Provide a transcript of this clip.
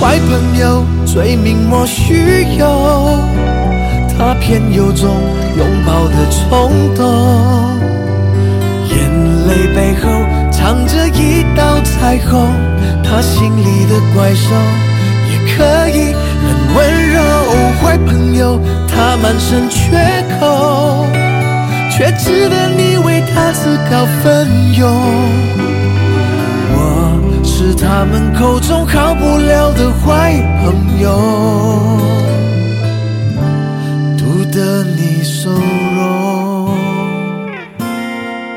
坏朋友最明莫须有，他偏有种拥抱的冲动，眼泪背后藏着一道彩虹，他心里的怪兽也可以很温柔。坏朋友他满身缺口，却值得你为他自告奋勇。我是他们口中好不了的坏朋友，独得你手